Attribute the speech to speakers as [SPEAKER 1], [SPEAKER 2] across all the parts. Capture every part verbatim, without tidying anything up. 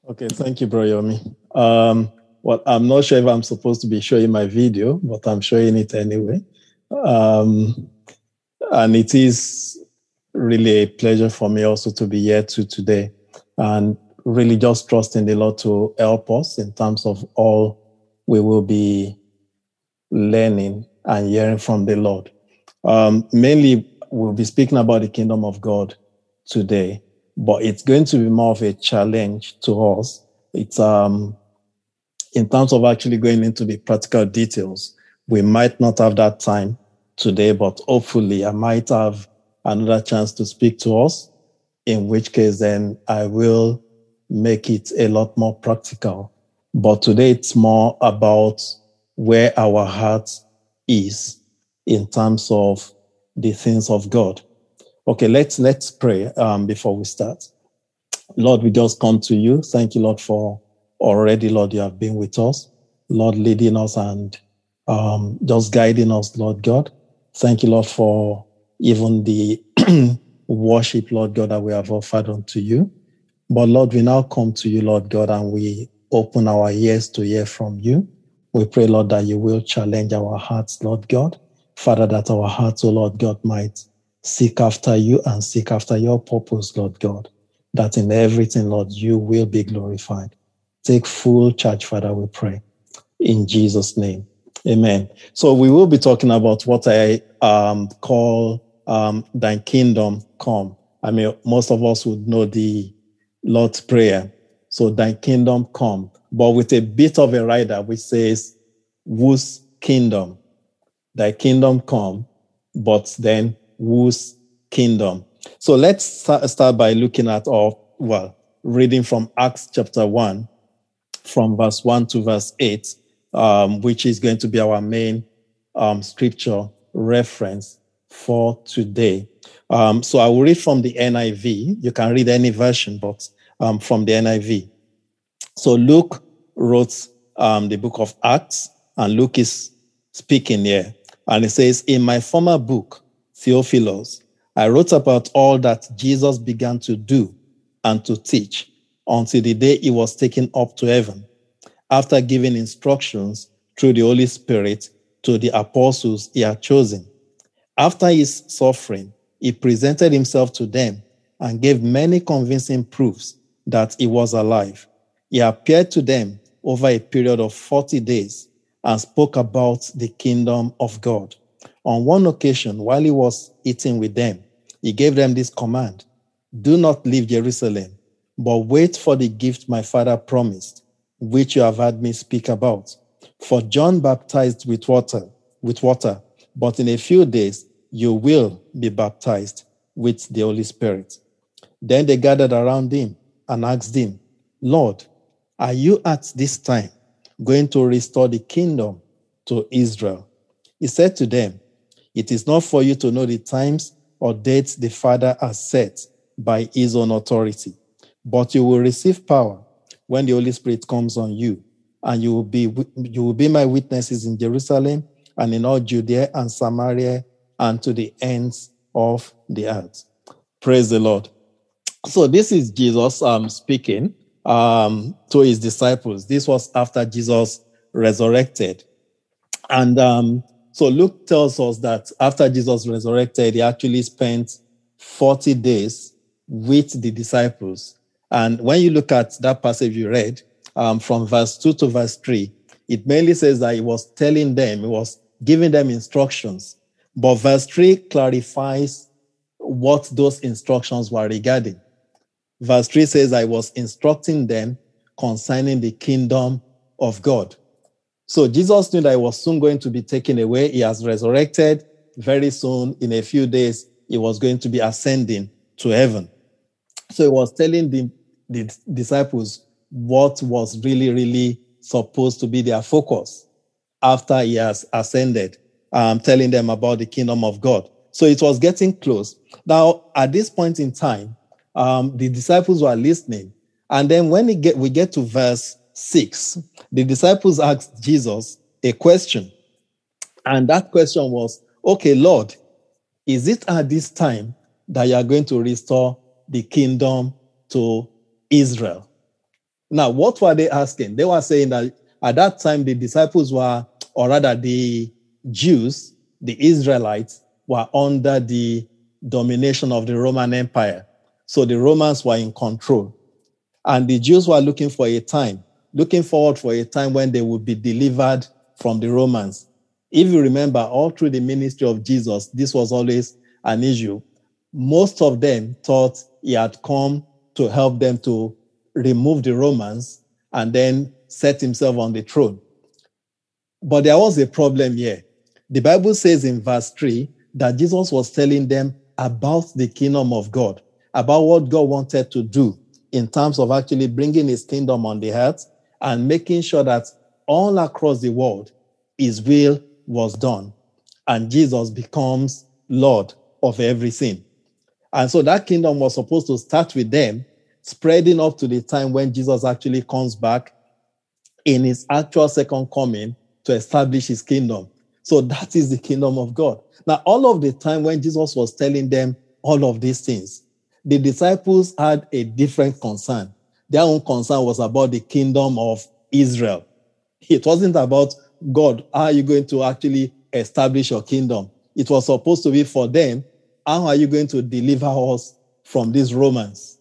[SPEAKER 1] Okay, thank you, Bro Yomi. Um, well, I'm not sure if I'm supposed to be showing my video, but I'm showing it anyway. Um, and it is really a pleasure for me also to be here too today, and really just trusting the Lord to help us in terms of all we will be learning and hearing from the Lord. Um, mainly, we'll be speaking about the kingdom of God today, but it's going to be more of a challenge to us. It's um, in terms of actually going into the practical details. We might not have that time today, but hopefully I might have another chance to speak to us, in which case then I will make it a lot more practical. But today it's more about where our heart is in terms of the things of God. Okay, let's let's pray um, before we start. Lord, we just come to you. Thank you, Lord, for already, Lord, you have been with us. Lord, leading us and um, just guiding us, Lord God. Thank you, Lord, for even the worship, Lord God, that we have offered unto you. But Lord, we now come to you, Lord God, and we open our ears to hear from you. We pray, Lord, that you will challenge our hearts, Lord God. Father, that our hearts, oh Lord God, might seek after you and seek after your purpose, Lord God. That in everything, Lord, you will be glorified. Take full charge, Father, we pray. In Jesus' name. Amen. So we will be talking about what I um, call um, thy kingdom come. I mean, most of us would know the Lord's Prayer. So thy kingdom come, but with a bit of a rider which says, whose kingdom? Thy kingdom come, but then whose kingdom? So let's start by looking at, or well, reading from Acts chapter one, from verse one to verse eight, um, which is going to be our main um, scripture reference for today. Um, so I will read from the N I V. You can read any version, but um, from the N I V. So Luke wrote um, the book of Acts, and Luke is speaking here. And it says, in my former book, Theophilus, I wrote about all that Jesus began to do and to teach until the day he was taken up to heaven, after giving instructions through the Holy Spirit to the apostles he had chosen. After his suffering, he presented himself to them and gave many convincing proofs that he was alive. He appeared to them over a period of forty days and spoke about the kingdom of God. On one occasion, while he was eating with them, he gave them this command: do not leave Jerusalem, but wait for the gift my Father promised, which you have heard me speak about. For John baptized with water, with water, but in a few days you will be baptized with the Holy Spirit. Then they gathered around him and asked him, Lord, are you at this time going to restore the kingdom to Israel? He said to them, it is not for you to know the times or dates the Father has set by his own authority, but you will receive power when the Holy Spirit comes on you, and you will be you will be my witnesses in Jerusalem and in all Judea and Samaria and to the ends of the earth. Praise the Lord. So this is Jesus um, speaking um, to his disciples. This was after Jesus resurrected. And um, so Luke tells us that after Jesus resurrected, he actually spent forty days with the disciples. And when you look at that passage you read, um, from verse two to verse three, it mainly says that he was telling them, he was giving them instructions. But verse three clarifies what those instructions were regarding. Verse three says, I was instructing them concerning the kingdom of God. So Jesus knew that he was soon going to be taken away. He has resurrected. Very soon, in a few days, he was going to be ascending to heaven. So he was telling the, the disciples what was really, really supposed to be their focus after he has ascended, um, telling them about the kingdom of God. So it was getting close. Now, at this point in time, um, the disciples were listening. And then when we get, we get to verse six, the disciples asked Jesus a question. And that question was, okay, Lord, is it at this time that you are going to restore the kingdom to Israel? Now, what were they asking? They were saying that at that time, the disciples were, or rather the Jews, the Israelites, were under the domination of the Roman Empire. So the Romans were in control. And the Jews were looking for a time, looking forward for a time when they would be delivered from the Romans. If you remember, all through the ministry of Jesus, this was always an issue. Most of them thought he had come to help them to remove the Romans and then set himself on the throne. But there was a problem here. The Bible says in verse three that Jesus was telling them about the kingdom of God, about what God wanted to do in terms of actually bringing his kingdom on the earth and making sure that all across the world, his will was done. And Jesus becomes Lord of everything. And so that kingdom was supposed to start with them, spreading up to the time when Jesus actually comes back in his actual second coming to establish his kingdom. So that is the kingdom of God. Now, all of the time when Jesus was telling them all of these things, the disciples had a different concern. Their own concern was about the kingdom of Israel. It wasn't about God, how are you going to actually establish your kingdom? It was supposed to be for them, how are you going to deliver us from these Romans?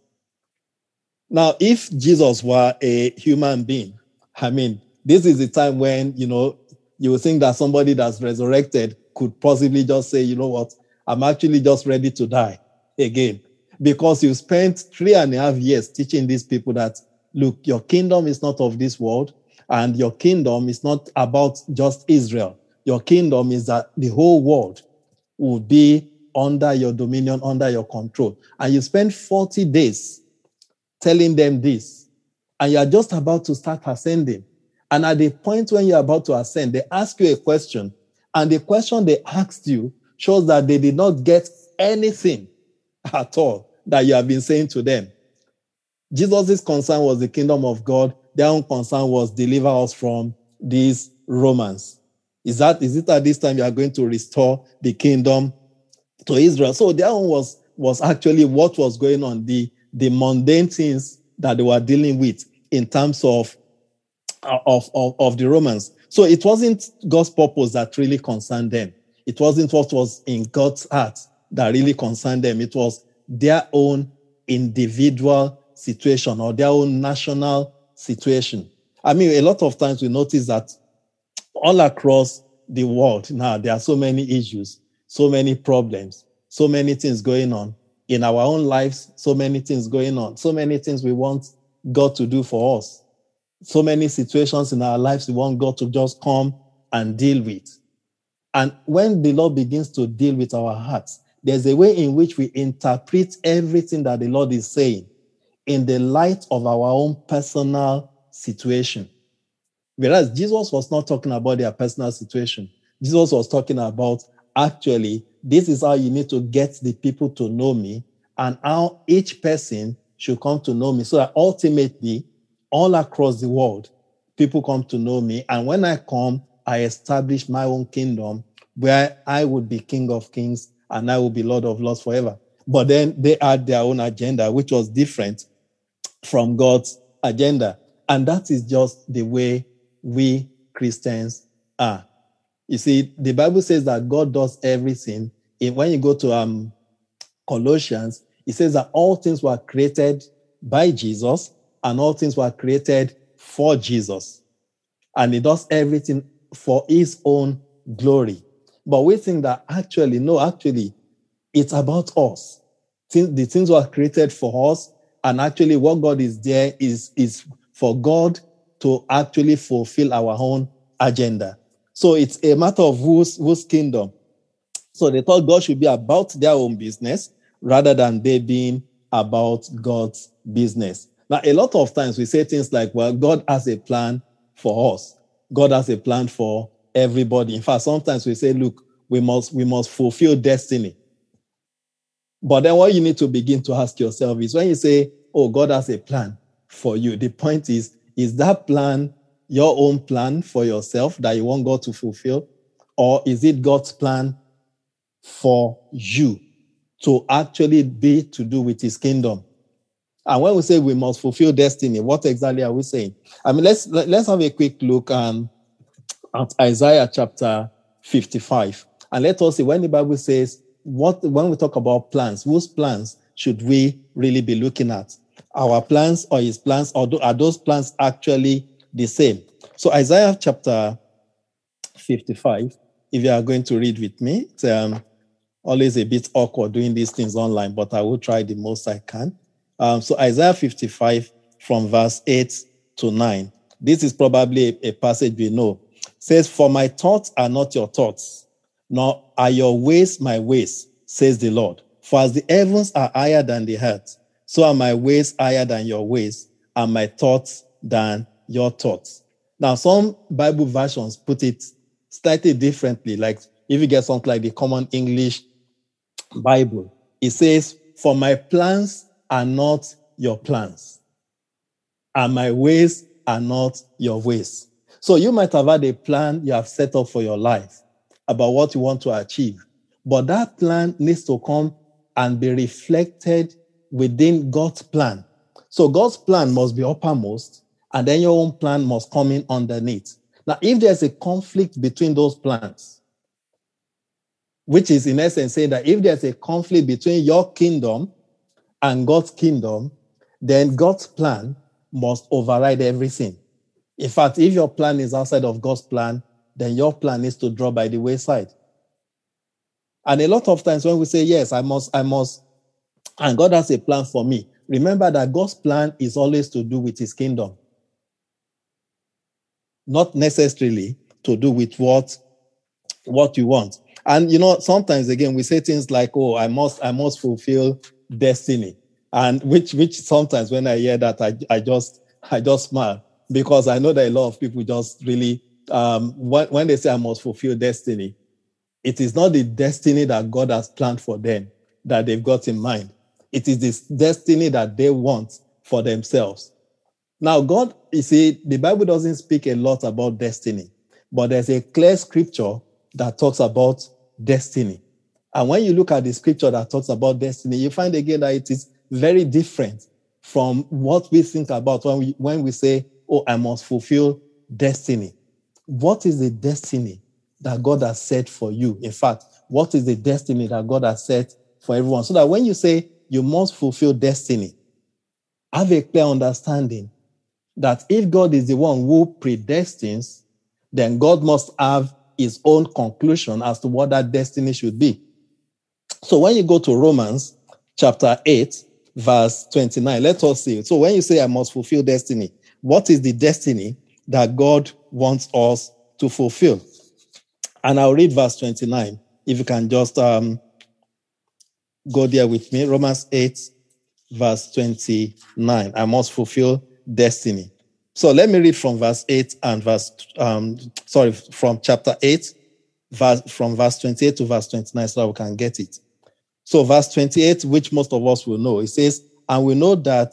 [SPEAKER 1] Now, if Jesus were a human being, I mean, this is the time when, you know, you would think that somebody that's resurrected could possibly just say, you know what, I'm actually just ready to die again. Because you spent three and a half years teaching these people that, look, your kingdom is not of this world, and your kingdom is not about just Israel. Your kingdom is that the whole world will be under your dominion, under your control. And you spend forty days telling them this, and you're just about to start ascending. And at the point when you're about to ascend, they ask you a question, and the question they asked you shows that they did not get anything at all that you have been saying to them. Jesus' concern was the kingdom of God. Their own concern was deliver us from these Romans. Is that is it at this time you are going to restore the kingdom to Israel? So their own was, was actually what was going on, the, the mundane things that they were dealing with in terms of, of, of, of the Romans. So it wasn't God's purpose that really concerned them. It wasn't what was in God's heart that really concerned them. It was their own individual situation or their own national situation. I mean, a lot of times we notice that all across the world now, there are so many issues, so many problems, so many things going on. In our own lives, so many things going on, so many things we want God to do for us. So many situations in our lives we want God to just come and deal with. And when the Lord begins to deal with our hearts, there's a way in which we interpret everything that the Lord is saying in the light of our own personal situation. Whereas Jesus was not talking about their personal situation. Jesus was talking about, actually, this is how you need to get the people to know me and how each person should come to know me so that ultimately, all across the world, people come to know me. And when I come, I establish my own kingdom where I would be King of Kings and I will be Lord of Lords forever. But then they had their own agenda, which was different from God's agenda. And that is just the way we Christians are. You see, the Bible says that God does everything. When you go to um, Colossians, it says that all things were created by Jesus and all things were created for Jesus. And he does everything for his own glory. But we think that actually, no, actually, it's about us. The things were created for us, and actually what God is there is, is for God to actually fulfill our own agenda. So it's a matter of whose, whose kingdom. So they thought God should be about their own business rather than they being about God's business. Now, a lot of times we say things like, well, God has a plan for us. God has a plan for everybody. In fact, sometimes we say, look, we must, we must fulfill destiny. But then what you need to begin to ask yourself is when you say, oh, God has a plan for you, the point is, is that plan your own plan for yourself that you want God to fulfill? Or is it God's plan for you to actually be to do with his kingdom? And when we say we must fulfill destiny, what exactly are we saying? I mean, let's let's have a quick look um, at Isaiah chapter fifty-five. And let us see when the Bible says, what when we talk about plans, whose plans should we really be looking at? Our plans or his plans, or are those plans actually the same? So Isaiah chapter fifty-five, if you are going to read with me, it's um, always a bit awkward doing these things online, but I will try the most I can. Um, so Isaiah fifty-five from verse eight to nine. This is probably a, a passage we know. It says, "For my thoughts are not your thoughts, nor are your ways my ways, says the Lord. For as the heavens are higher than the earth, so are my ways higher than your ways, and my thoughts than your thoughts." Now, some Bible versions put it slightly differently. Like if you get something like the Common English Bible, it says, "For my plans are not your plans, and my ways are not your ways." So you might have had a plan you have set up for your life about what you want to achieve, but that plan needs to come and be reflected within God's plan. So God's plan must be uppermost, and then your own plan must come in underneath. Now, if there's a conflict between those plans, which is in essence saying that if there's a conflict between your kingdom and God's kingdom, then God's plan must override everything. In fact, if your plan is outside of God's plan, then your plan needs to drop by the wayside. And a lot of times when we say, yes, I must, I must, and God has a plan for me, remember that God's plan is always to do with his kingdom, not necessarily to do with what, what you want. And, you know, sometimes, again, we say things like, oh, I must, I must fulfill destiny. And which, which sometimes when I hear that, I, I just, I just smile, because I know that a lot of people just really, um, when, when they say I must fulfill destiny, it is not the destiny that God has planned for them that they've got in mind. It is this destiny that they want for themselves. Now, God, you see, the Bible doesn't speak a lot about destiny, but there's a clear scripture that talks about destiny. And when you look at the scripture that talks about destiny, you find again that it is very different from what we think about when we, when we say, oh, I must fulfill destiny. What is the destiny that God has set for you? In fact, what is the destiny that God has set for everyone? So that when you say you must fulfill destiny, have a clear understanding that if God is the one who predestines, then God must have his own conclusion as to what that destiny should be. So when you go to Romans chapter eight, verse twenty-nine, let us see. So when you say I must fulfill destiny, what is the destiny that God wants us to fulfill? And I'll read verse twenty-nine. If you can just um, go there with me. Romans eight, verse twenty-nine. I must fulfill destiny. So let me read from verse eight and verse, um, sorry, from chapter eight, verse, from verse twenty-eight to verse twenty-nine, so that we can get it. So verse twenty-eight, which most of us will know, it says, "And we know that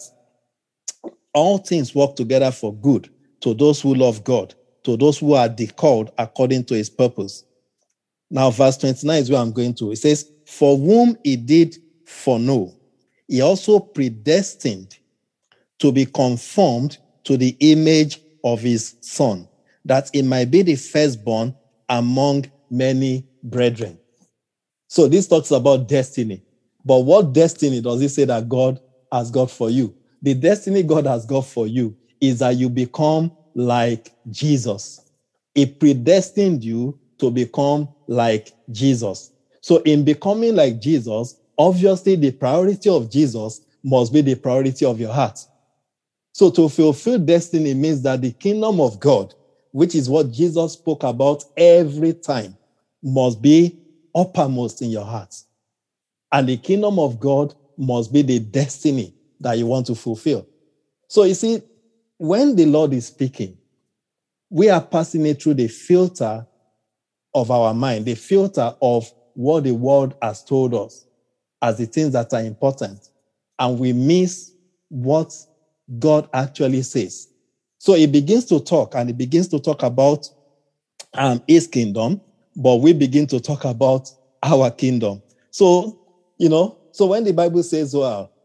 [SPEAKER 1] all things work together for good to those who love God, to those who are the called according to his purpose." Now, verse twenty-nine is where I'm going to. It says, "For whom he did foreknow, he also predestined to be conformed to the image of his Son, that it might be the firstborn among many brethren." So this talks about destiny. But what destiny does it say that God has got for you? The destiny God has got for you is that you become like Jesus. He predestined you to become like Jesus. So in becoming like Jesus, obviously the priority of Jesus must be the priority of your heart. So to fulfill destiny means that the kingdom of God, which is what Jesus spoke about every time, must be uppermost in your heart. And the kingdom of God must be the destiny that you want to fulfill. So you see, when the Lord is speaking, we are passing it through the filter of our mind, the filter of what the world has told us as the things that are important. And we miss what God actually says. So he begins to talk, and he begins to talk about um, his kingdom, but we begin to talk about our kingdom. So, you know, so when the Bible says, well,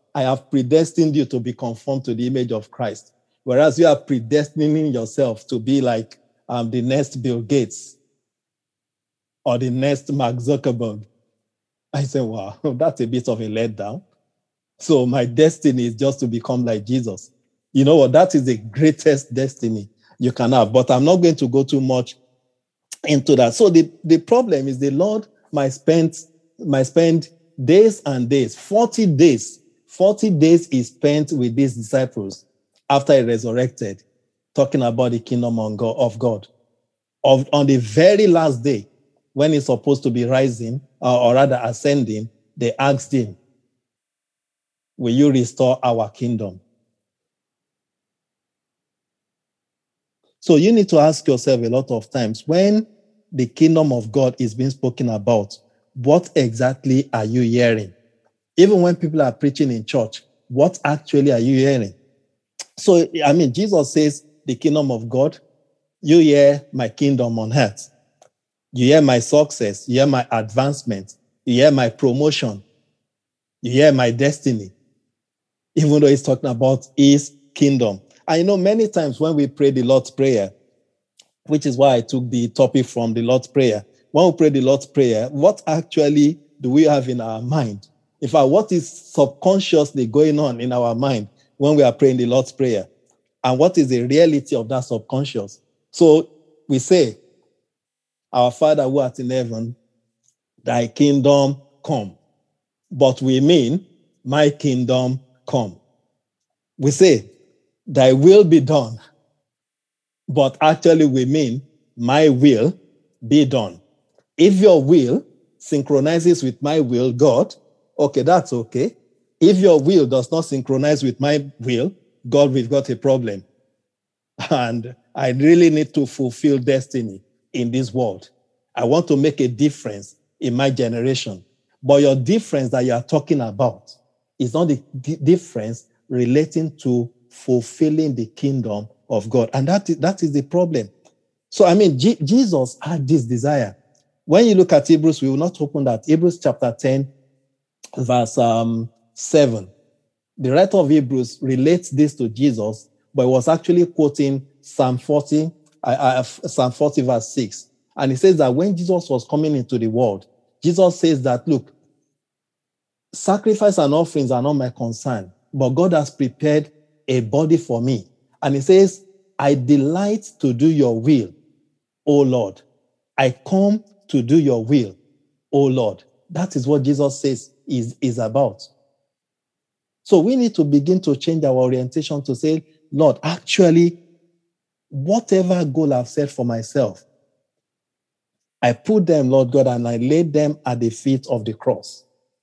[SPEAKER 1] I have predestined you to be conformed to the image of Christ. Whereas you are predestining yourself to be like um, the next Bill Gates or the next Mark Zuckerberg. I said, wow, that's a bit of a letdown. So my destiny is just to become like Jesus. You know what? That is the greatest destiny you can have. But I'm not going to go too much into that. So the, the problem is the Lord might spend, might spend days and days, forty days. forty days is spent with these disciples after he resurrected, talking about the kingdom of God. Of, on the very last day, when he's supposed to be rising, uh, or rather ascending, they asked him, will you restore our kingdom? So you need to ask yourself a lot of times, when the kingdom of God is being spoken about, what exactly are you hearing? Even when people are preaching in church, what actually are you hearing? So, I mean, Jesus says, the kingdom of God, you hear my kingdom on earth. You hear my success. You hear my advancement. You hear my promotion. You hear my destiny. Even though he's talking about his kingdom. I know many times when we pray the Lord's Prayer, which is why I took the topic from the Lord's Prayer. When we pray the Lord's Prayer, what actually do we have in our mind? In fact, what is subconsciously going on in our mind when we are praying the Lord's Prayer? And what is the reality of that subconscious? So we say, our Father who art in heaven, thy kingdom come. But we mean, my kingdom come. We say, thy will be done. But actually we mean, my will be done. If your will synchronizes with my will, God, okay, that's okay. If your will does not synchronize with my will, God, we've got a problem. And I really need to fulfill destiny in this world. I want to make a difference in my generation. But your difference that you are talking about is not the d- difference relating to fulfilling the kingdom of God. And that is, that is the problem. So, I mean, G- Jesus had this desire. When you look at Hebrews, we will not open that. Hebrews chapter ten, verse um, seven. The writer of Hebrews relates this to Jesus, but he was actually quoting Psalm forty, uh, uh, Psalm forty, verse six. And he says that when Jesus was coming into the world, Jesus says that, look, sacrifice and offerings are not my concern, but God has prepared a body for me. And he says, I delight to do your will, O Lord. I come to do your will, O Lord. That is what Jesus says is, is about. So we need to begin to change our orientation to say, Lord, actually, whatever goal I've set for myself, I put them, Lord God, and I laid them at the feet of the cross.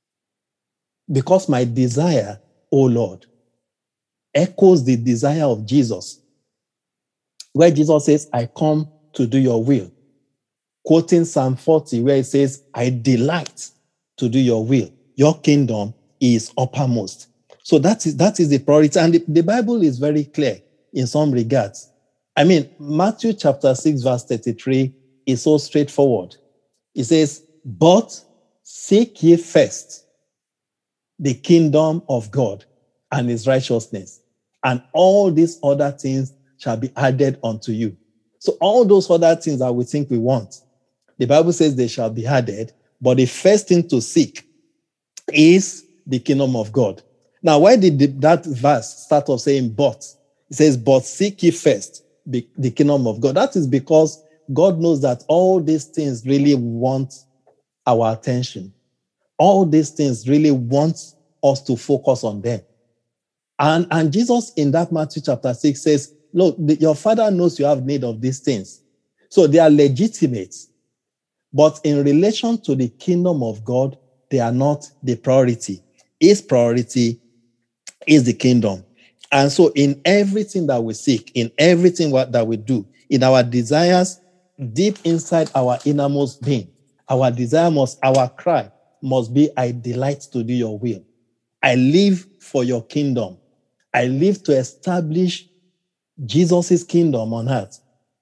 [SPEAKER 1] Because my desire, O Lord, echoes the desire of Jesus. Where Jesus says, I come to do your will. Quoting Psalm forty, where it says, I delight to do your will. Your kingdom is uppermost. So that is, that is the priority. And the, the Bible is very clear in some regards. I mean, Matthew chapter six, verse thirty-three is so straightforward. It says, but seek ye first the kingdom of God and his righteousness, and all these other things shall be added unto you. So all those other things that we think we want, the Bible says they shall be added, but the first thing to seek is the kingdom of God. Now, why did the, that verse start off saying but? It says, but seek ye first the, the kingdom of God. That is because God knows that all these things really want our attention. All these things really want us to focus on them. And, and Jesus in that Matthew chapter six says, look, the, your Father knows you have need of these things. So they are legitimate. But in relation to the kingdom of God, they are not the priority. His priority is the kingdom. And so in everything that we seek, in everything that we do, in our desires, deep inside our innermost being, our desire must, our cry must be, I delight to do your will. I live for your kingdom. I live to establish Jesus' kingdom on earth.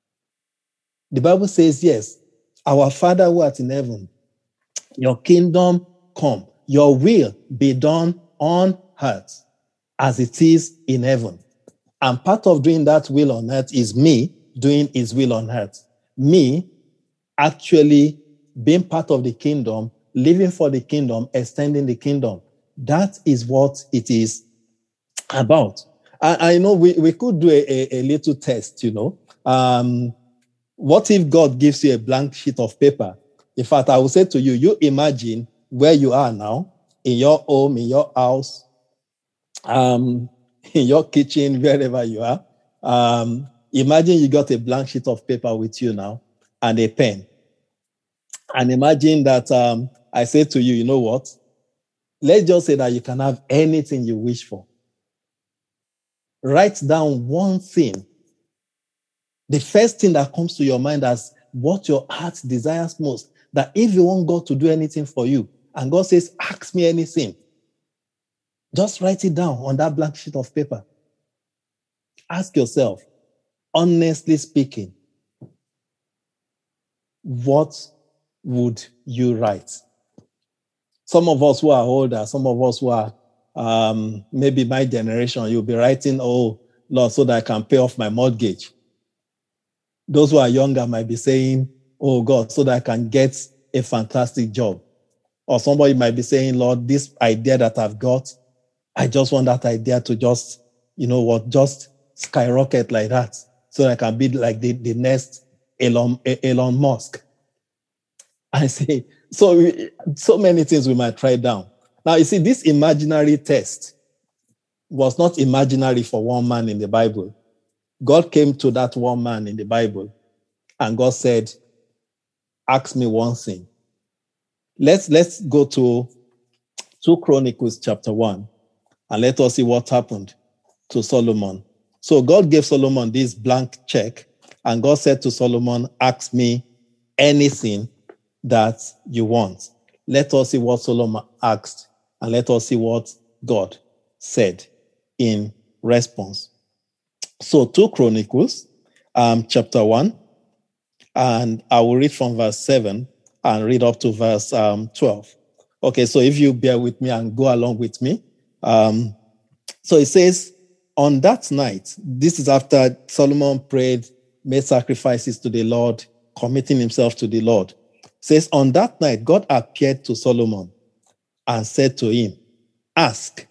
[SPEAKER 1] The Bible says, yes, our Father who art in heaven, your kingdom come, your will be done on earth as it is in heaven. And part of doing that will on earth is me doing his will on earth. Me actually being part of the kingdom, living for the kingdom, extending the kingdom. That is what it is about. I, I know we, we could do a, a, a little test, you know. Um, what if God gives you a blank sheet of paper? In fact, I will say to you, you imagine where you are now, in your home, in your house, um, in your kitchen, wherever you are. Um, imagine you got a blank sheet of paper with you now and a pen. And imagine that um, I say to you, you know what? Let's just say that you can have anything you wish for. Write down one thing. The first thing that comes to your mind as what your heart desires most. That if you want God to do anything for you, and God says, ask me anything, just write it down on that blank sheet of paper. Ask yourself, honestly speaking, what would you write? Some of us who are older, some of us who are um, maybe my generation, you'll be writing, oh, Lord, so that I can pay off my mortgage. Those who are younger might be saying, oh, God, so that I can get a fantastic job. Or somebody might be saying, Lord, this idea that I've got, I just want that idea to just, you know what, just skyrocket like that so that I can be like the, the next Elon, Elon Musk. I say, so, so many things we might try down. Now, you see, this imaginary test was not imaginary for one man in the Bible. God came to that one man in the Bible and God said, ask me one thing. Let's, let's go to Second Chronicles chapter one and let us see what happened to Solomon. So God gave Solomon this blank check and God said to Solomon, ask me anything that you want. Let us see what Solomon asked and let us see what God said in response. So Second Chronicles um, chapter one, and I will read from verse seven and read up to verse um, twelve. Okay, so if you bear with me and go along with me. Um, so it says, on that night, this is after Solomon prayed, made sacrifices to the Lord, committing himself to the Lord. It says, on that night, God appeared to Solomon and said to him, ask,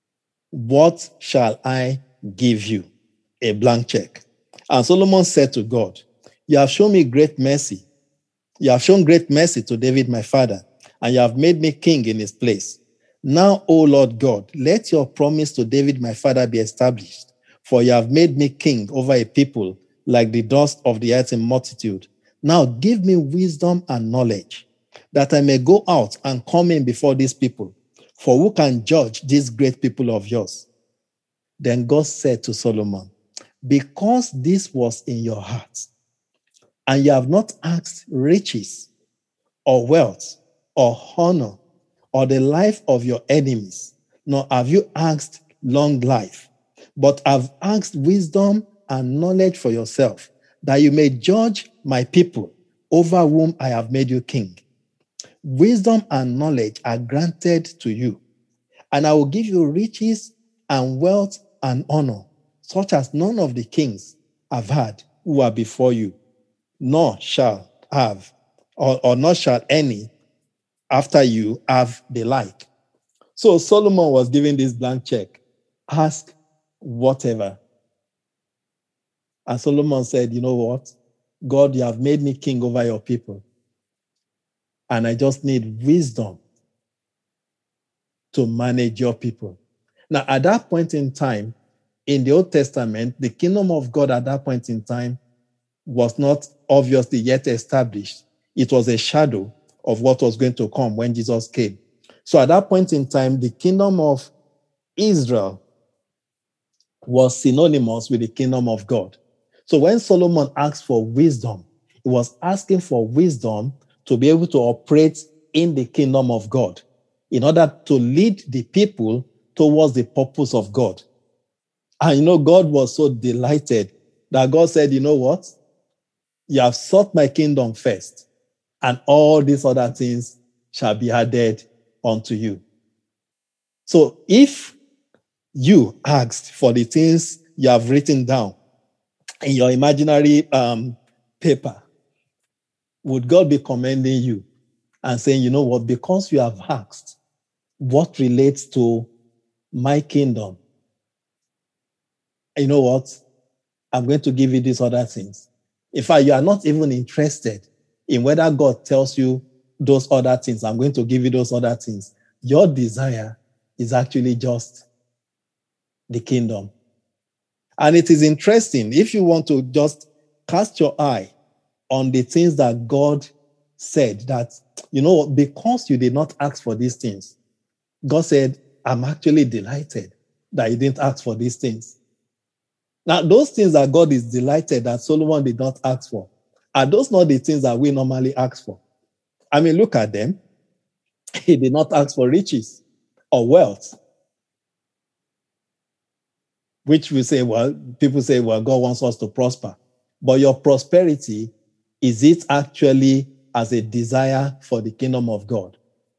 [SPEAKER 1] what shall I give you? A blank check. And Solomon said to God, you have shown me great mercy. You have shown great mercy to David, my father, and you have made me king in his place. Now, O Lord God, let your promise to David, my father, be established, for you have made me king over a people like the dust of the earth in multitude. Now give me wisdom and knowledge, that I may go out and come in before these people. For who can judge these great people of yours? Then God said to Solomon, because this was in your heart, and you have not asked riches or wealth or honor or the life of your enemies, nor have you asked long life, but have asked wisdom and knowledge for yourself, that you may judge my people over whom I have made you king. Wisdom and knowledge are granted to you, and I will give you riches and wealth and honor, such as none of the kings have had who are before you, nor shall have, or, or nor shall any after you have the like. So Solomon was given this blank check. Ask whatever. And Solomon said, you know what? God, you have made me king over your people. And I just need wisdom to manage your people. Now, at that point in time, in the Old Testament, the kingdom of God at that point in time was not obviously yet established. It was a shadow of what was going to come when Jesus came. So at that point in time, the kingdom of Israel was synonymous with the kingdom of God. So when Solomon asked for wisdom, he was asking for wisdom to be able to operate in the kingdom of God in order to lead the people towards the purpose of God. And you know, God was so delighted that God said, you know what? You have sought my kingdom first, and all these other things shall be added unto you. So if you asked for the things you have written down in your imaginary um, paper, would God be commending you and saying, you know what, because you have asked what relates to my kingdom, you know what, I'm going to give you these other things. In fact, you are not even interested in whether God tells you those other things. I'm going to give you those other things. Your desire is actually just the kingdom. And it is interesting, if you want to just cast your eye on the things that God said, that, you know, because you did not ask for these things, God said, I'm actually delighted that you didn't ask for these things. Now, those things that God is delighted that Solomon did not ask for, are those not the things that we normally ask for? I mean, look at them. He did not ask for riches or wealth, which we say, well, people say, well, God wants us to prosper. But your prosperity, is it actually as a desire for the kingdom of God?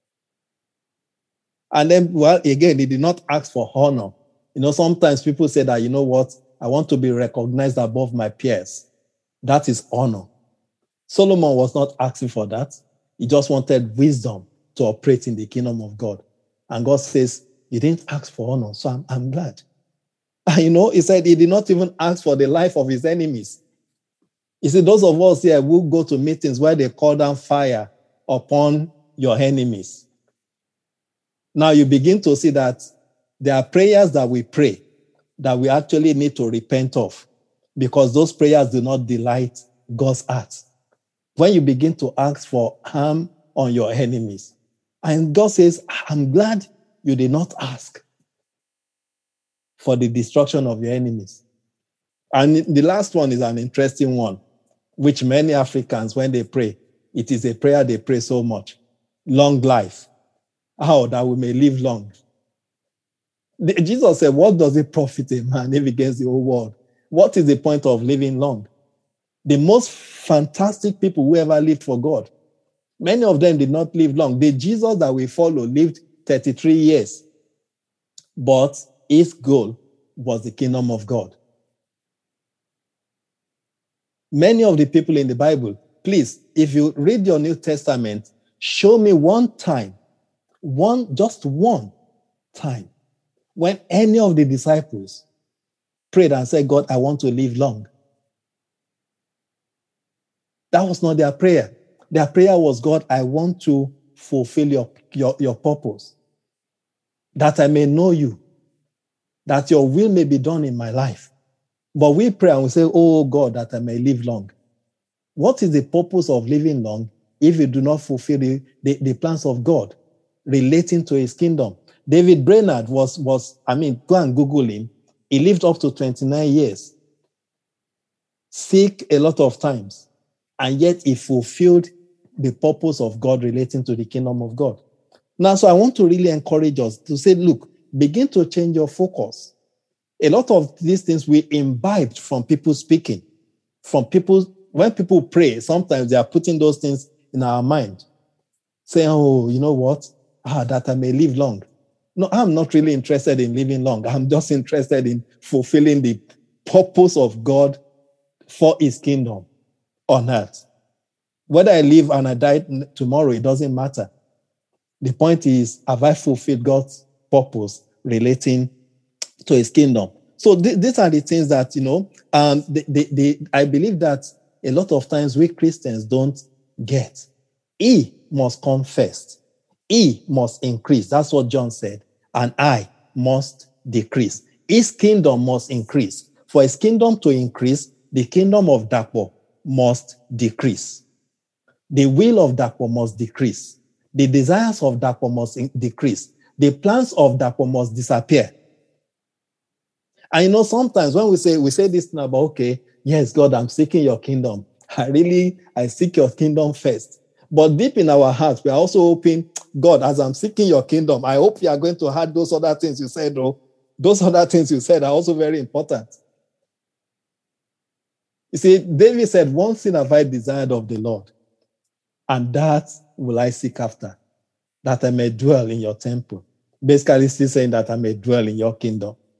[SPEAKER 1] And then, well, again, he did not ask for honor. You know, sometimes people say that, you know what, I want to be recognized above my peers. That is honor. Solomon was not asking for that. He just wanted wisdom to operate in the kingdom of God. And God says, you didn't ask for honor, so I'm, I'm glad. And you know, he said he did not even ask for the life of his enemies. You see, those of us here who go to meetings where they call down fire upon your enemies. Now you begin to see that there are prayers that we pray that we actually need to repent of, because those prayers do not delight God's heart. When you begin to ask for harm on your enemies, and God says, I'm glad you did not ask for the destruction of your enemies. And the last one is an interesting one, which many Africans, when they pray, it is a prayer they pray so much. Long life. How that we may live long. Jesus said, what does it profit a man if he gains the whole world? What is the point of living long? The most fantastic people who ever lived for God, many of them did not live long. The Jesus that we follow lived thirty-three years, but his goal was the kingdom of God. Many of the people in the Bible, please, if you read your New Testament, show me one time, one, just one time, when any of the disciples prayed and said, God, I want to live long. That was not their prayer. Their prayer was, God, I want to fulfill your, your, your purpose, that I may know you, that your will may be done in my life. But we pray and we say, oh God, that I may live long. What is the purpose of living long if you do not fulfill the, the, the plans of God relating to his kingdom? David Brainerd was, was, I mean, go and Google him. He lived up to twenty-nine years, sick a lot of times, and yet he fulfilled the purpose of God relating to the kingdom of God. Now, so I want to really encourage us to say, look, begin to change your focus. A lot of these things we imbibed from people speaking, from people, when people pray, sometimes they are putting those things in our mind, saying, oh, you know what? Ah, that I may live long. No, I'm not really interested in living long. I'm just interested in fulfilling the purpose of God for his kingdom on earth. Whether I live and I die tomorrow, it doesn't matter. The point is, have I fulfilled God's purpose relating to his kingdom? So th- these are the things that, you know, um, they, they, they, I believe that a lot of times we Christians don't get. He must come first. He must increase. That's what John said. And I must decrease. His kingdom must increase. For his kingdom to increase, the kingdom of Dapo must decrease. The will of Dapo must decrease. The desires of Dapo must in- decrease. The plans of Dapo must disappear. And you know, sometimes when we say we say this thing about, okay, yes, God, I'm seeking your kingdom. I really, I seek your kingdom first. But deep in our hearts, we are also hoping, God, as I'm seeking your kingdom, I hope you are going to add those other things you said, though. Those other things you said are also very important. You see, David said, one thing have I desired of the Lord, and that will I seek after, that I may dwell in your temple. Basically, still saying that I may dwell in your kingdom.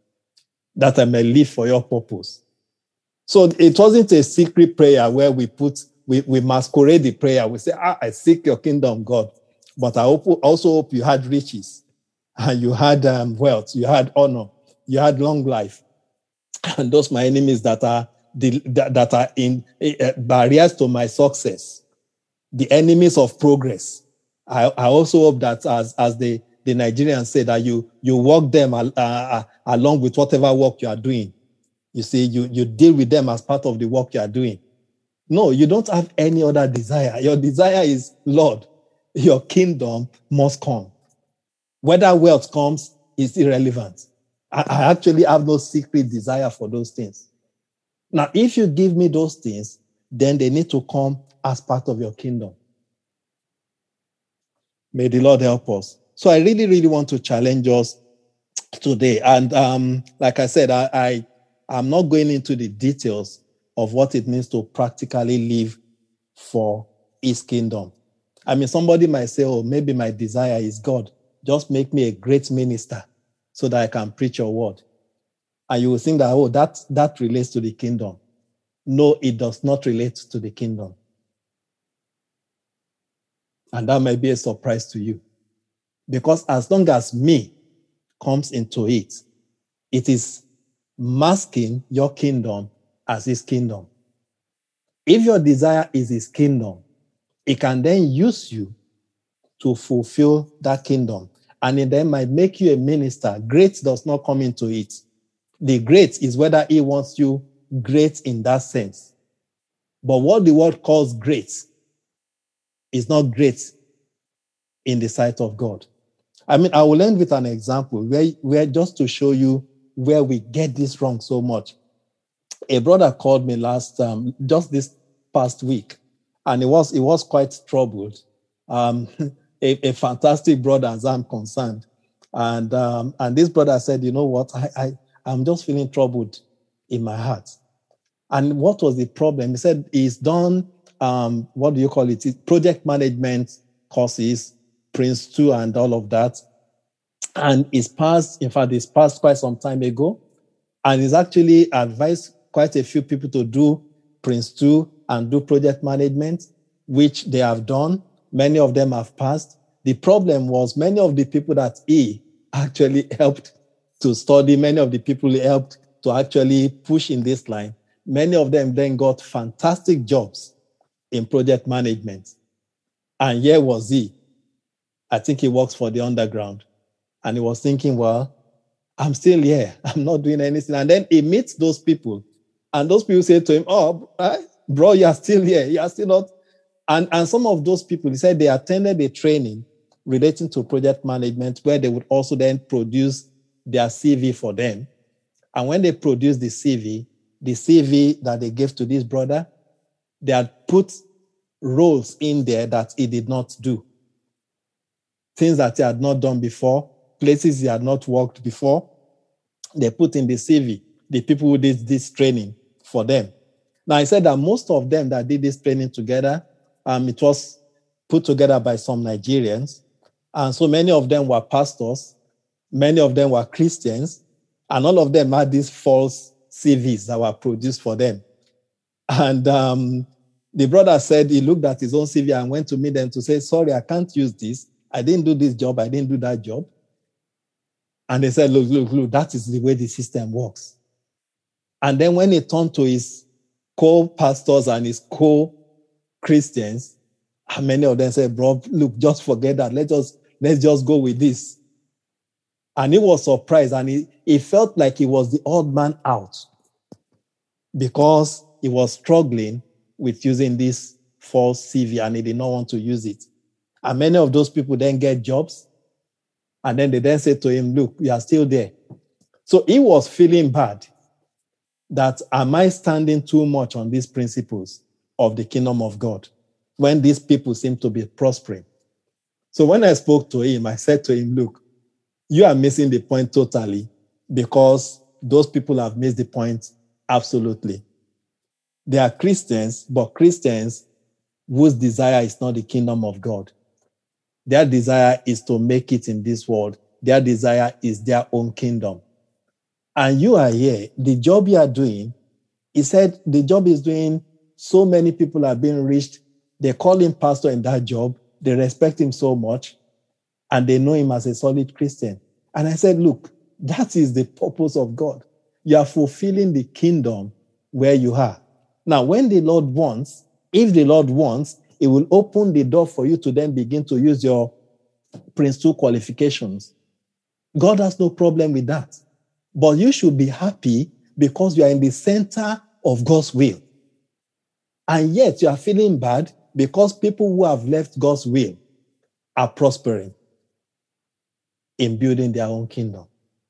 [SPEAKER 1] that I may live for your purpose. So it wasn't a secret prayer where we put, we, we masquerade the prayer. We say, ah, I seek your kingdom, God. But I also hope you had riches, and you had um, wealth, you had honor, you had long life. And those my enemies that are the, that, that are in uh, barriers to my success, the enemies of progress. I, I also hope that as, as the, the Nigerians say, that you, you walk them uh, uh, along with whatever work you are doing. You see, you, you deal with them as part of the work you are doing. No, you don't have any other desire. Your desire is, Lord, your kingdom must come. Whether wealth comes is irrelevant. I, I actually have no secret desire for those things. Now, if you give me those things, then they need to come as part of your kingdom. May the Lord help us. So I really, really want to challenge us today. And um, like I said, I, I, I'm not going into the details of what it means to practically live for his kingdom. I mean, somebody might say, oh, maybe my desire is God. Just make me a great minister so that I can preach your word. And you will think that, oh, that, that relates to the kingdom. No, it does not relate to the kingdom. And that might be a surprise to you. Because as long as me comes into it, it is masking your kingdom as his kingdom. If your desire is his kingdom, it can then use you to fulfill that kingdom. And it then might make you a minister. Great does not come into it. The great is whether he wants you great in that sense. But what the world calls great is not great in the sight of God. I mean, I will end with an example where, where just to show you where we get this wrong so much. A brother called me last, um, just this past week, and he was, he was quite troubled. Um, a, a fantastic brother, as I'm concerned. And, um, and this brother said, you know what, I, I, I'm just feeling troubled in my heart. And what was the problem? He said he's done, um, what do you call it? Project management courses, Prince two and all of that. And he's passed, in fact, he's passed quite some time ago. And he's actually advised quite a few people to do Prince two and do project management, which they have done. Many of them have passed. The problem was many of the people that he actually helped to study, many of the people he helped to actually push in this line, many of them then got fantastic jobs in project management. And here was he. I think he works for the underground. And he was thinking, well, I'm still here. I'm not doing anything. And then he meets those people. And those people say to him, oh, bro, you are still here. You are still not. And, and some of those people, he said they attended a training relating to project management where they would also then produce their C V for them. And when they produced the C V, the C V that they gave to this brother, they had put roles in there that he did not do. Things that he had not done before, places he had not worked before, they put in the C V, the people who did this training for them. Now, I said that most of them that did this training together, um, it was put together by some Nigerians. And so many of them were pastors, many of them were Christians, and all of them had these false C Vs that were produced for them. And um, the brother said he looked at his own C V and went to meet them to say, sorry, I can't use this. I didn't do this job. I didn't do that job. And they said, look, look, look, that is the way the system works. And then when he turned to his co-pastors and his co-Christians, many of them said, bro, look, just forget that. Let us, let's just go with this. And he was surprised, and he, he felt like he was the odd man out because he was struggling with using this false C V and he did not want to use it. And many of those people then get jobs. And then they then say to him, look, you are still there. So he was feeling bad that am I standing too much on these principles of the kingdom of God when these people seem to be prospering? So when I spoke to him, I said to him, look, you are missing the point totally because those people have missed the point absolutely. They are Christians, but Christians whose desire is not the kingdom of God. Their desire is to make it in this world. Their desire is their own kingdom. And you are here. The job you are doing, he said the job is doing, so many people are being reached. They call him pastor in that job. They respect him so much. And they know him as a solid Christian. And I said, look, that is the purpose of God. You are fulfilling the kingdom where you are. Now, when the Lord wants, if the Lord wants, it will open the door for you to then begin to use your Prince two qualifications. God has no problem with that. But you should be happy because you are in the center of God's will. And yet you are feeling bad because people who have left God's will are prospering in building their own kingdom.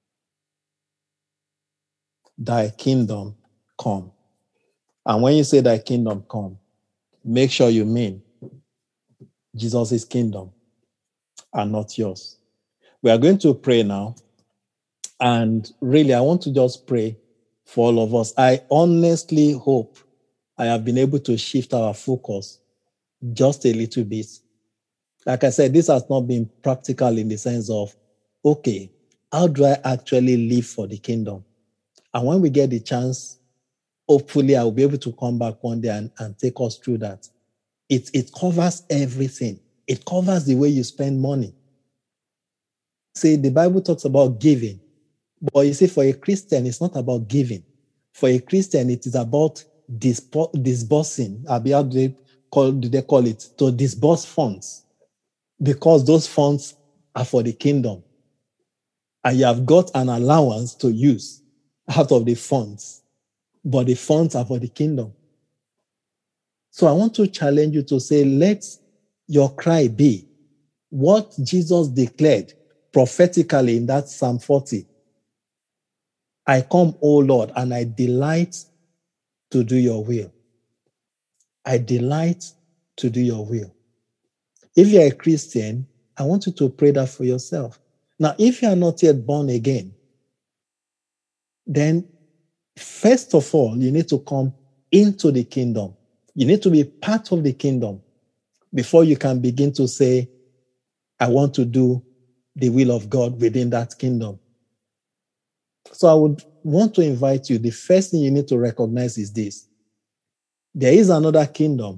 [SPEAKER 1] Thy kingdom come. And when you say thy kingdom come, make sure you mean Jesus' kingdom and not yours. We are going to pray now. And really, I want to just pray for all of us. I honestly hope I have been able to shift our focus just a little bit. Like I said, this has not been practical in the sense of, okay, how do I actually live for the kingdom? And when we get the chance, hopefully I will be able to come back one day and, and take us through that. It, it covers everything. It covers the way you spend money. See, the Bible talks about giving. But you see, for a Christian, it's not about giving. For a Christian, it is about dispo- disbursing. How do they call, do they call it? To disburse funds. Because those funds are for the kingdom. And you have got an allowance to use out of the funds. But the funds are for the kingdom. So I want to challenge you to say, let your cry be what Jesus declared prophetically in that Psalm forty. I come, O Lord, and I delight to do your will. I delight to do your will. If you're a Christian, I want you to pray that for yourself. Now, if you are not yet born again, then first of all, you need to come into the kingdom. You need to be part of the kingdom before you can begin to say, I want to do the will of God within that kingdom. So I would want to invite you. The first thing you need to recognize is this. There is another kingdom,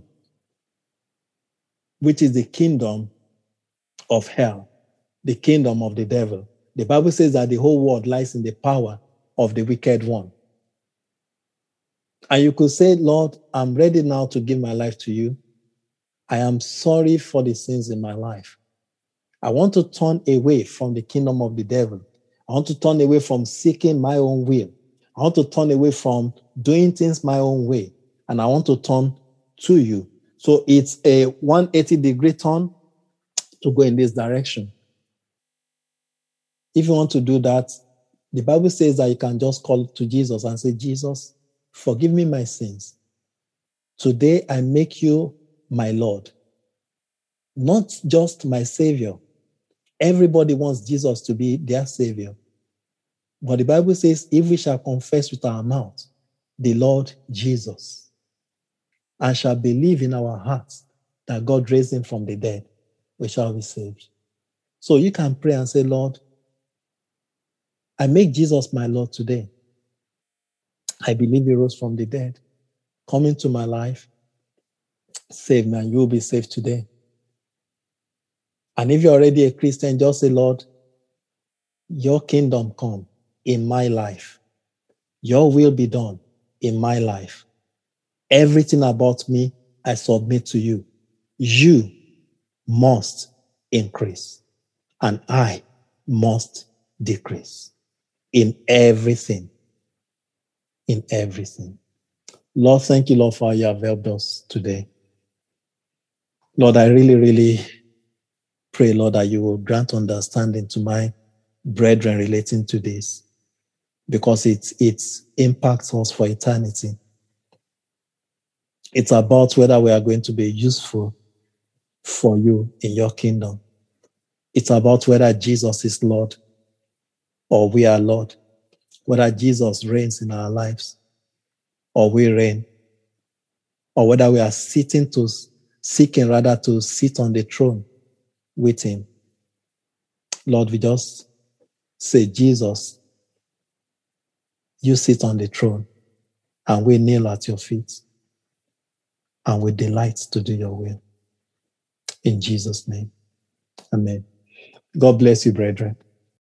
[SPEAKER 1] which is the kingdom of hell, the kingdom of the devil. The Bible says that the whole world lies in the power of the wicked one. And you could say, Lord, I'm ready now to give my life to you. I am sorry for the sins in my life. I want to turn away from the kingdom of the devil. I want to turn away from seeking my own will. I want to turn away from doing things my own way. And I want to turn to you. So it's a one hundred eighty degree turn to go in this direction. If you want to do that, the Bible says that you can just call to Jesus and say, Jesus, forgive me my sins. Today I make you my Lord, not just my Savior. Everybody wants Jesus to be their Savior. But the Bible says, if we shall confess with our mouth the Lord Jesus and shall believe in our hearts that God raised him from the dead, we shall be saved. So you can pray and say, Lord, I make Jesus my Lord today. I believe he rose from the dead. Come into my life. Save me and you will be saved today. And if you're already a Christian, just say, Lord, your kingdom come in my life. Your will be done in my life. Everything about me, I submit to you. You must increase and I must decrease in everything. In everything. Lord, thank you, Lord, for how you have helped us today. Lord, I really, really pray, Lord, that you will grant understanding to my brethren relating to this, because it, it impacts us for eternity. It's about whether we are going to be useful for you in your kingdom. It's about whether Jesus is Lord or we are Lord, whether Jesus reigns in our lives or we reign, or whether we are sitting to, seeking rather to sit on the throne with him. Lord, we just say, Jesus, You sit on the throne, and we kneel at your feet, and we delight to do your will. In Jesus' name, amen. God bless you, brethren.